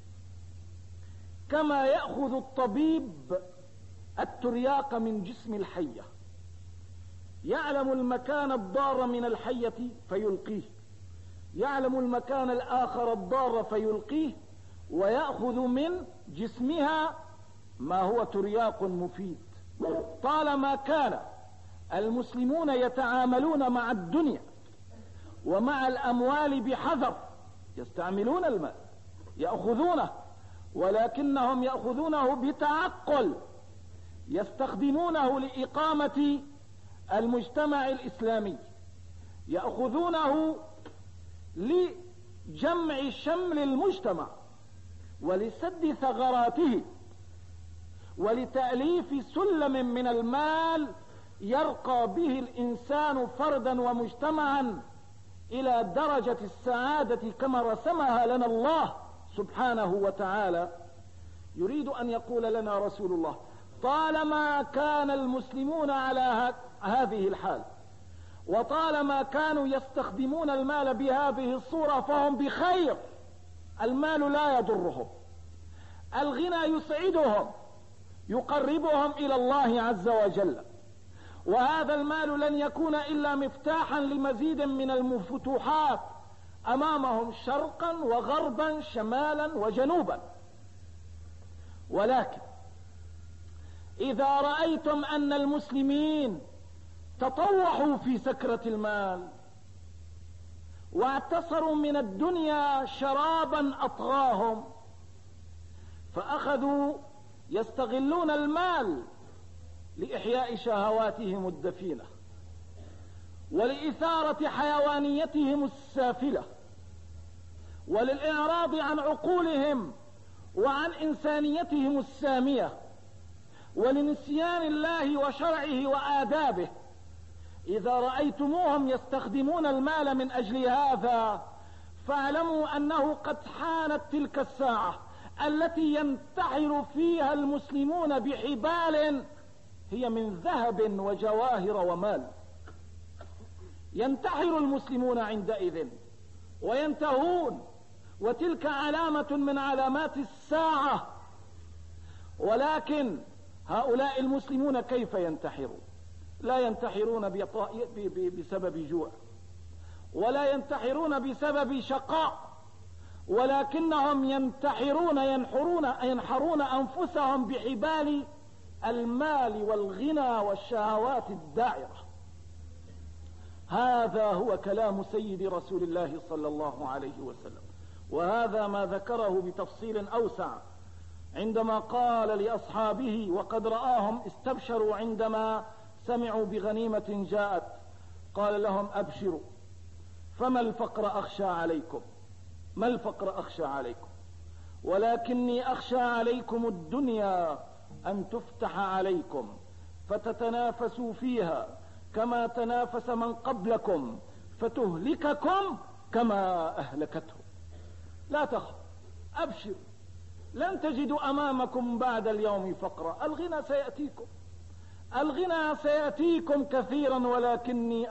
كما يأخذ الطبيب الترياق من جسم الحية، يعلم المكان الضار من الحية فيلقيه، يعلم المكان الآخر الضار فيلقيه، ويأخذ من جسمها ما هو ترياق مفيد. طالما كان المسلمون يتعاملون مع الدنيا ومع الأموال بحذر، يستعملون المال يأخذونه، ولكنهم يأخذونه بتعقل، يستخدمونه لإقامة المجتمع الإسلامي، يأخذونه جمع شمل المجتمع ولسد ثغراته ولتأليف سلم من المال يرقى به الإنسان فردا ومجتمعا إلى درجة السعادة كما رسمها لنا الله سبحانه وتعالى، يريد أن يقول لنا رسول الله: طالما كان المسلمون على هذه الحال، وطالما كانوا يستخدمون المال بهذه الصورة، فهم بخير. المال لا يضرهم، الغنى يسعدهم، يقربهم إلى الله عز وجل، وهذا المال لن يكون إلا مفتاحا لمزيد من الفتوحات أمامهم شرقا وغربا شمالا وجنوبا. ولكن إذا رأيتم أن المسلمين تطوحوا في سكرة المال واعتصروا من الدنيا شرابا أطغاهم، فأخذوا يستغلون المال لإحياء شهواتهم الدفينة ولإثارة حيوانيتهم السافلة وللإعراض عن عقولهم وعن إنسانيتهم السامية ولنسيان الله وشرعه وآدابه. إذا رأيتموهم يستخدمون المال من أجل هذا، فاعلموا أنه قد حانت تلك الساعة التي ينتحر فيها المسلمون بحبال هي من ذهب وجواهر ومال. ينتحر المسلمون عندئذ وينتهون، وتلك علامة من علامات الساعة. ولكن هؤلاء المسلمون كيف ينتحرون؟ لا ينتحرون بسبب جوع، ولا ينتحرون بسبب شقاء، ولكنهم ينحرون أنفسهم بحبال المال والغنى والشهوات الداعرة. هذا هو كلام سيد رسول الله صلى الله عليه وسلم، وهذا ما ذكره بتفصيل أوسع عندما قال لأصحابه وقد رآهم استبشروا عندما سمعوا بغنيمة جاءت، قال لهم: أبشروا، فما الفقر أخشى عليكم، ما الفقر أخشى عليكم، ولكني أخشى عليكم الدنيا أن تفتح عليكم فتتنافسوا فيها كما تنافس من قبلكم فتهلككم كما أهلكته. لا تخف، أبشر، لن تجدوا أمامكم بعد اليوم فقرا. الغنى سيأتيكم، الغنى سيأتيكم كثيرا، ولكني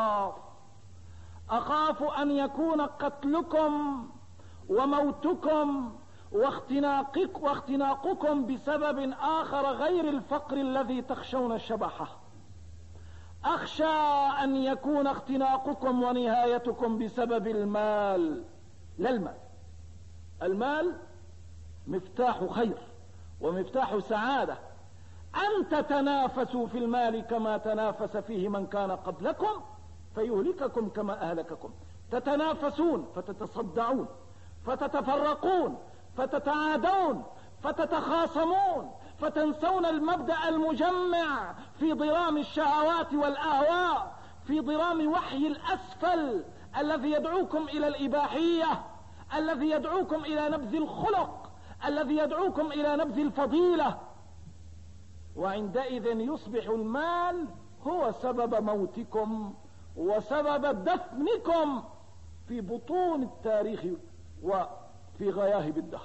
أخاف أن يكون قتلكم وموتكم واختناقكم بسبب آخر غير الفقر الذي تخشون شبحه. أخشى أن يكون اختناقكم ونهايتكم بسبب المال. لا المال، المال مفتاح خير ومفتاح سعادة. أن تتنافسوا في المال كما تنافس فيه من كان قبلكم فيهلككم كما أهلككم. تتنافسون فتتصدعون، فتتفرقون، فتتعادون، فتتخاصمون، فتنسون المبدأ المجمع في ضرام الشهوات والأهواء، في ضرام وحي الأسفل الذي يدعوكم إلى الإباحية، الذي يدعوكم إلى نبذ الخلق، الذي يدعوكم إلى نبذ الفضيلة. وعندئذ يصبح المال هو سبب موتكم وسبب دفنكم في بطون التاريخ وفي غياهب الدهر.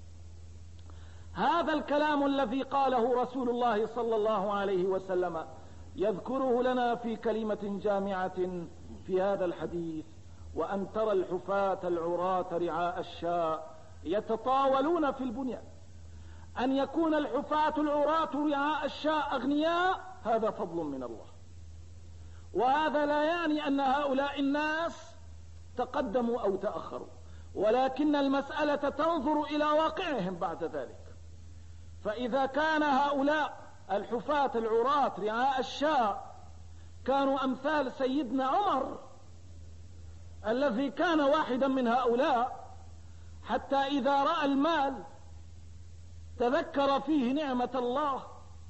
هذا الكلام الذي قاله رسول الله صلى الله عليه وسلم يذكره لنا في كلمة جامعة في هذا الحديث: وأن ترى الحفاة العراة رعاء الشاء يتطاولون في البنيان. أن يكون الحفاة العراة رعاء الشاء أغنياء، هذا فضل من الله، وهذا لا يعني أن هؤلاء الناس تقدموا أو تأخروا، ولكن المسألة تنظر إلى واقعهم بعد ذلك. فإذا كان هؤلاء الحفاة العراة رعاء الشاء كانوا أمثال سيدنا عمر الذي كان واحدا من هؤلاء، حتى إذا رأى المال تذكر فيه نعمة الله،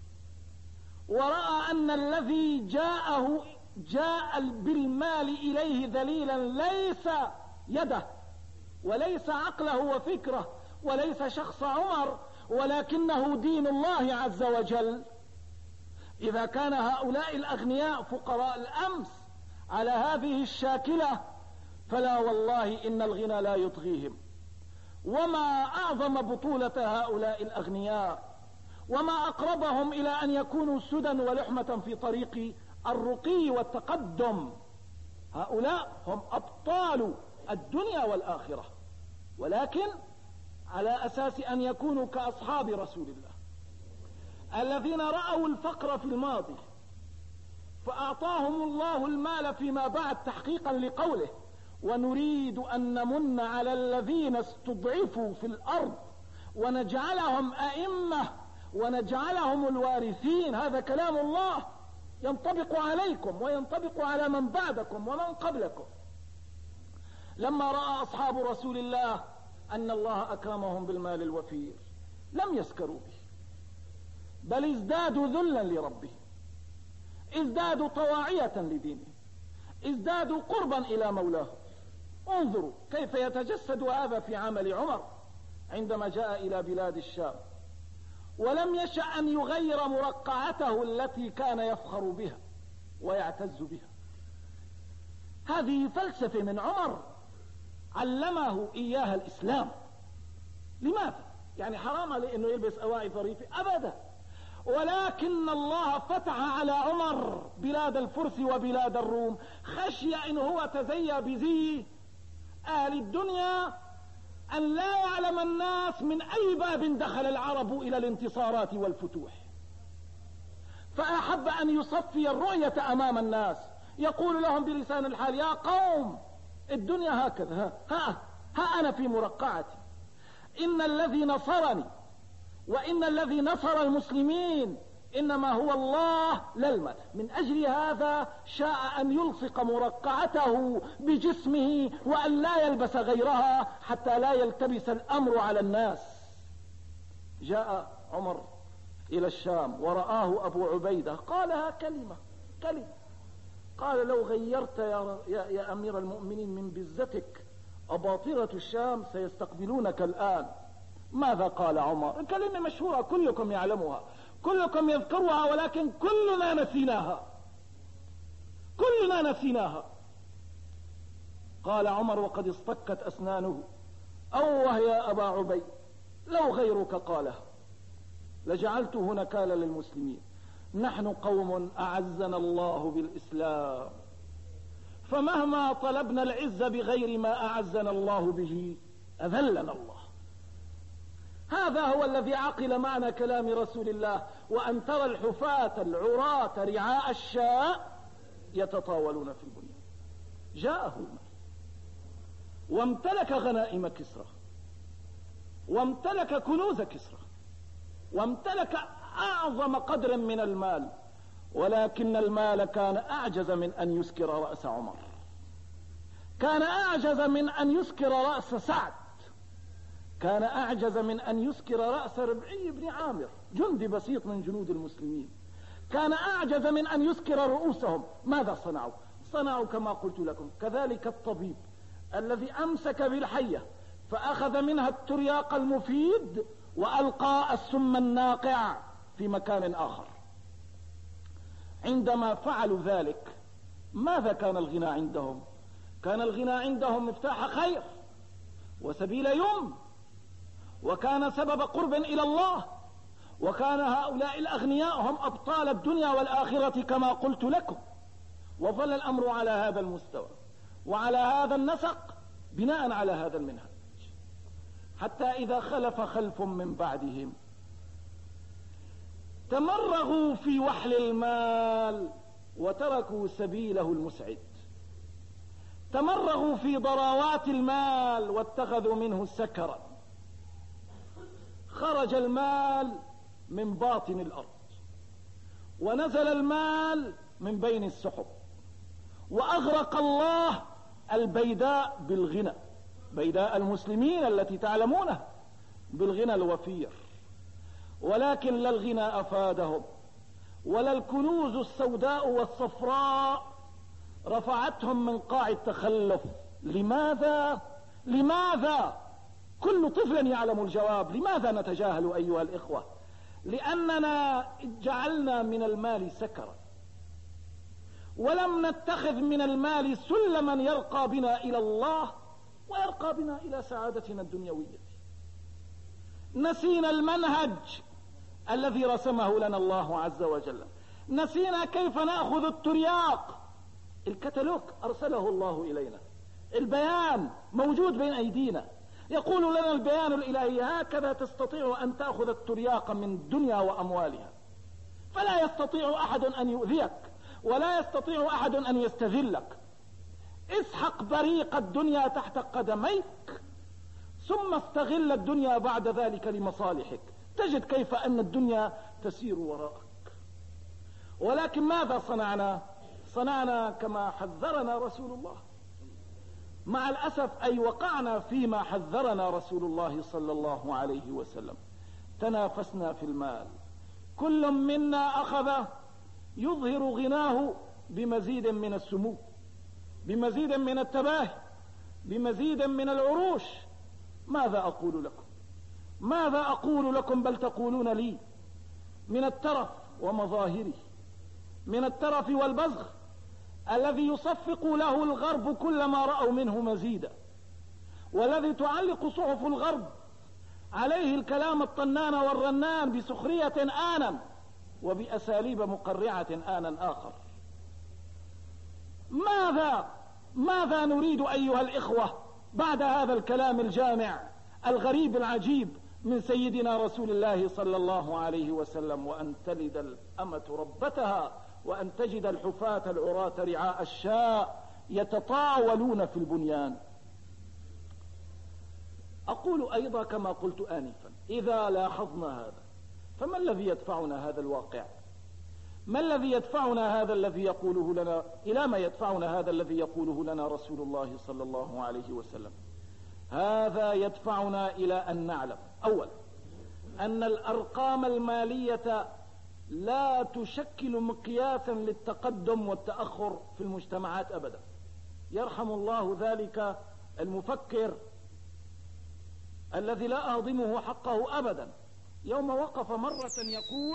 ورأى أن الذي جاء بالمال إليه ذليلا ليس يده وليس عقله وفكره، وليس شخص عمر، ولكنه دين الله عز وجل. إذا كان هؤلاء الأغنياء فقراء الأمس على هذه الشاكلة، فلا والله إن الغنى لا يطغيهم. وما أعظم بطولة هؤلاء الأغنياء، وما أقربهم إلى أن يكونوا سدى ولحمة في طريق الرقي والتقدم. هؤلاء هم أبطال الدنيا والآخرة، ولكن على أساس أن يكونوا كأصحاب رسول الله الذين رأوا الفقر في الماضي فأعطاهم الله المال فيما بعد تحقيقا لقوله: ونريد أن نمن على الذين استضعفوا في الأرض ونجعلهم أئمة ونجعلهم الوارثين. هذا كلام الله ينطبق عليكم وينطبق على من بعدكم ومن قبلكم. لما رأى أصحاب رسول الله أن الله أكرمهم بالمال الوفير لم يسكروا به، بل ازدادوا ذلا لربهم، ازدادوا طواعية لدينه، ازدادوا قربا إلى مولاه. انظروا كيف يتجسد هذا في عمل عمر عندما جاء إلى بلاد الشام ولم يشأ أن يغير مرقعته التي كان يفخر بها ويعتز بها. هذه فلسفة من عمر علمه إياها الإسلام. لماذا؟ يعني حرام عليه أنه يلبس أواعي ظريفة؟ أبدا. ولكن الله فتح على عمر بلاد الفرس وبلاد الروم، خشي إن هو تزيى بزي أهل الدنيا أن لا يعلم الناس من أي باب دخل العرب إلى الانتصارات والفتوح، فأحب أن يصفي الرؤية أمام الناس، يقول لهم بلسان الحال: يا قوم الدنيا هكذا، ها أنا في مرقعتي، إن الذي نصرني وإن الذي نصر المسلمين إنما هو الله لا المال. من أجل هذا شاء أن يلصق مرقعته بجسمه وأن لا يلبس غيرها حتى لا يلتبس الأمر على الناس. جاء عمر إلى الشام ورآه أبو عبيدة، قالها كلمة، قال: لو غيرت يا أمير المؤمنين من بزتك أباطرة الشام سيستقبلونك الآن. ماذا قال عمر؟ كلمة مشهورة كلكم يعلمها، كلكم يذكرها، ولكن كلنا نسيناها. قال عمر وقد اصطكت أسنانه: أوه يا أبا عبيد، لو غيرك قالها لجعلته نكالا للمسلمين. نحن قوم أعزنا الله بالإسلام، فمهما طلبنا العز بغير ما أعزنا الله به أذلنا الله. هذا هو الذي عقل معنى كلام رسول الله: وأن ترى الحفاة العراة رعاء الشاء يتطاولون في البنيان. جاءه المال وامتلك غنائم كسرى، وامتلك كنوز كسرى، وامتلك أعظم قدر من المال، ولكن المال كان أعجز من أن يسكر رأس عمر، كان أعجز من أن يسكر رأس سعد، كان أعجز من أن يسكر رأس ربعي بن عامر، جندي بسيط من جنود المسلمين، كان أعجز من أن يسكر رؤوسهم. ماذا صنعوا؟ صنعوا كما قلت لكم، كذلك الطبيب الذي أمسك بالحية فأخذ منها الترياق المفيد وألقى السم الناقع في مكان آخر. عندما فعلوا ذلك ماذا كان الغنى عندهم؟ كان الغنى عندهم مفتاح خير وسبيل يمن، وكان سبب قرب إلى الله، وكان هؤلاء الأغنياء هم أبطال الدنيا والآخرة كما قلت لكم. وظل الأمر على هذا المستوى وعلى هذا النسق بناء على هذا المنهج، حتى إذا خلف خلف من بعدهم تمرغوا في وحل المال وتركوا سبيله المسعد، تمرغوا في ضراوات المال واتخذوا منه سكرا. خرج المال من باطن الأرض ونزل المال من بين السحب، وأغرق الله البيداء بالغنى، بيداء المسلمين التي تعلمونها بالغنى الوفير، ولكن لا الغنى أفادهم ولا الكنوز السوداء والصفراء رفعتهم من قاع التخلف. لماذا؟ لماذا؟ كل طفل يعلم الجواب. لماذا نتجاهل أيها الإخوة؟ لأننا جعلنا من المال سكرا، ولم نتخذ من المال سلما يرقى بنا إلى الله ويرقى بنا إلى سعادتنا الدنيوية. نسينا المنهج الذي رسمه لنا الله عز وجل، نسينا كيف نأخذ الترياق. الكتالوج أرسله الله إلينا، البيان موجود بين أيدينا، يقول لنا البيان الإلهي هكذا تستطيع أن تأخذ الترياق من الدنيا وأموالها، فلا يستطيع أحد أن يؤذيك ولا يستطيع أحد أن يستذلك. اسحق بريق الدنيا تحت قدميك، ثم استغل الدنيا بعد ذلك لمصالحك، تجد كيف أن الدنيا تسير وراءك. ولكن ماذا صنعنا؟ صنعنا كما حذرنا رسول الله. مع الأسف أي وقعنا فيما حذرنا رسول الله صلى الله عليه وسلم. تنافسنا في المال، كل منا أخذ يظهر غناه بمزيد من السمو، بمزيد من التباهي، بمزيد من العروش. ماذا أقول لكم؟ ماذا أقول لكم بل تقولون لي؟ من الترف ومظاهره، من الترف والبزغ الذي يصفق له الغرب كلما رأوا منه مزيدا، والذي تعلق صحف الغرب عليه الكلام الطنان والرنان بسخرية آنا وبأساليب مقرعة آنا آخر. ماذا نريد أيها الإخوة بعد هذا الكلام الجامع الغريب العجيب من سيدنا رسول الله صلى الله عليه وسلم؟ وأن تلد الأمة ربتها، وأن تجد الحفاة العراة رعاء الشاء يتطاولون في البنيان. أقول أيضا كما قلت آنفا، إذا لاحظنا هذا فما الذي يدفعنا هذا الواقع؟ ما الذي يدفعنا هذا الذي يقوله لنا؟ إلى ما يدفعنا هذا الذي يقوله لنا رسول الله صلى الله عليه وسلم؟ هذا يدفعنا إلى أن نعلم أولا أن الأرقام المالية لا تشكل مقياسا للتقدم والتأخر في المجتمعات أبدا. يرحم الله ذلك المفكر الذي لا أهضمه حقه أبدا، يوم وقف مرة يقول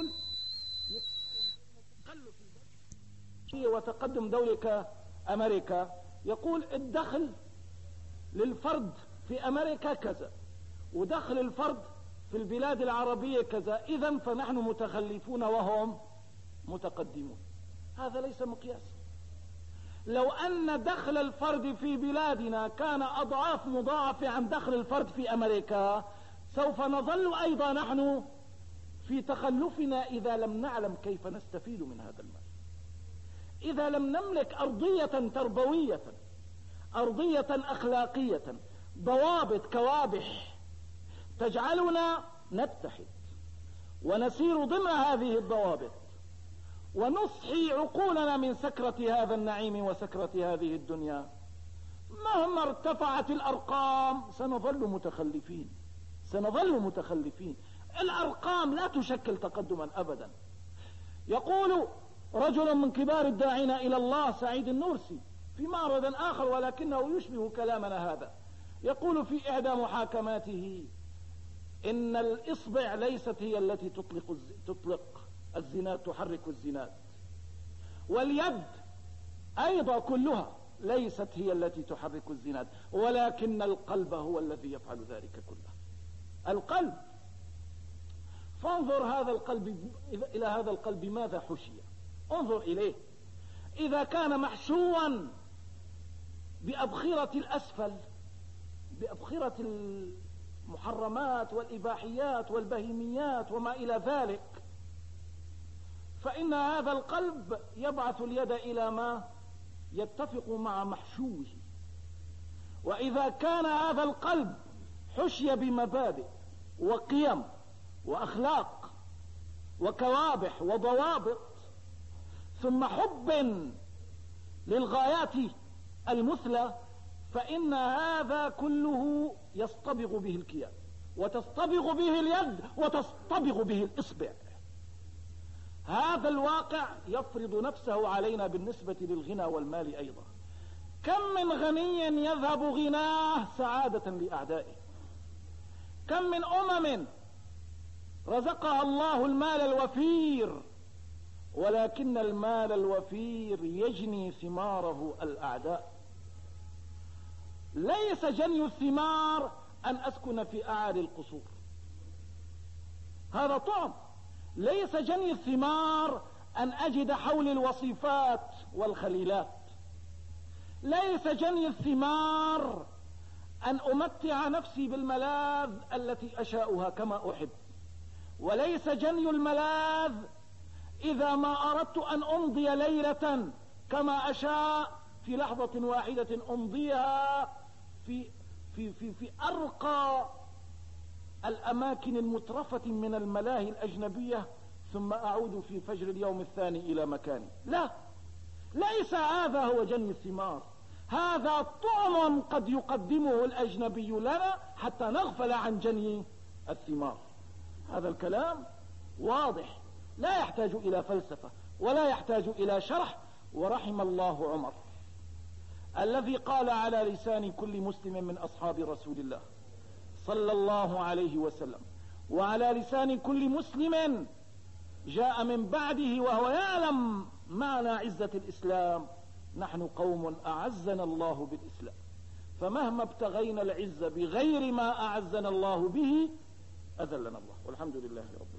وتقدم دولة أمريكا، يقول الدخل للفرد في أمريكا كذا، ودخل الفرد في البلاد العربية كذا، إذن فنحن متخلفون وهم متقدمون. هذا ليس مقياس. لو أن دخل الفرد في بلادنا كان أضعاف مضاعفة عن دخل الفرد في أمريكا، سوف نظل أيضا نحن في تخلفنا إذا لم نعلم كيف نستفيد من هذا المال، إذا لم نملك أرضية تربوية، أرضية أخلاقية، ضوابط كوابح تجعلنا نتحد ونسير ضمن هذه الضوابط ونصحي عقولنا من سكرة هذا النعيم وسكرة هذه الدنيا. مهما ارتفعت الأرقام سنظل متخلفين، سنظل متخلفين. الأرقام لا تشكل تقدما أبدا. يقول رجل من كبار الداعين إلى الله سعيد النورسي في معرض آخر ولكنه يشبه كلامنا هذا، يقول في إحدى محاكماته إن الإصبع ليست هي التي تطلق الزناد، تحرك الزناد، واليد أيضا كلها ليست هي التي تحرك الزناد، ولكن القلب هو الذي يفعل ذلك كله. القلب. فانظر هذا القلب إلى هذا القلب ماذا حشي. انظر إليه، إذا كان محشوا بأبخرة الأسفل، بأبخرة المحرمات والإباحيات والبهيميات وما إلى ذلك، فإن هذا القلب يبعث اليد إلى ما يتفق مع محشوه. وإذا كان هذا القلب حشي بمبادئ وقيم وأخلاق وكوابح وضوابط ثم حب للغايات المثلى، فإن هذا كله يصطبغ به الكيان، وتصطبغ به اليد، وتصطبغ به الإصبع. هذا الواقع يفرض نفسه علينا بالنسبة للغنى والمال أيضا. كم من غني يذهب غناه سعادة لأعدائه، كم من رزقها الله المال الوفير، ولكن المال الوفير يجني ثماره الأعداء. ليس جني الثمار أن أسكن في أعالي القصور، هذا طعم. ليس جني الثمار أن أجد حولي الوصيفات والخليلات. ليس جني الثمار أن أمتع نفسي بالملاذ التي أشاؤها كما أحب. وليس جني الملاذ إذا ما أردت أن أمضي ليلة كما أشاء في لحظة واحدة أمضيها في أرقى الأماكن المترفة من الملاهي الأجنبية، ثم أعود في فجر اليوم الثاني إلى مكاني. لا، ليس هذا هو جني الثمار. هذا طعم قد يقدمه الأجنبي لنا حتى نغفل عن جني الثمار. هذا الكلام واضح، لا يحتاج إلى فلسفة ولا يحتاج إلى شرح. ورحم الله عمر الذي قال على لسان كل مسلم من أصحاب رسول الله صلى الله عليه وسلم، وعلى لسان كل مسلم جاء من بعده وهو يعلم معنى عزة الإسلام: نحن قوم أعزنا الله بالإسلام، فمهما ابتغينا العزة بغير ما أعزنا الله به أذلنا الله، والحمد لله رب العالمين.